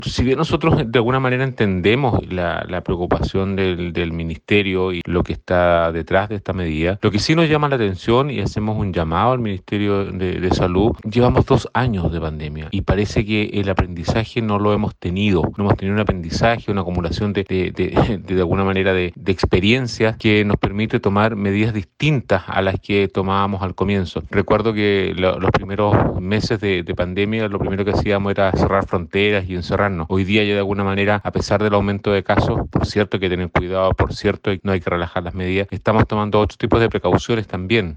Si bien nosotros de alguna manera entendemos la preocupación del ministerio y lo que está detrás de esta medida, lo que sí nos llama la atención y hacemos un llamado al Ministerio de Salud, llevamos 2 años de pandemia y parece que el aprendizaje no lo hemos tenido. No hemos tenido un aprendizaje, una acumulación de alguna manera de experiencias que nos permite tomar medidas distintas a las que tomábamos al comienzo. Recuerdo que los primeros meses de pandemia lo primero que hacíamos era cerrar fronteras y encerrarnos. Hoy día ya de alguna manera, a pesar del aumento de casos, por cierto hay que tener cuidado, por cierto no hay que relajar las medidas, estamos tomando otros tipos de precauciones también.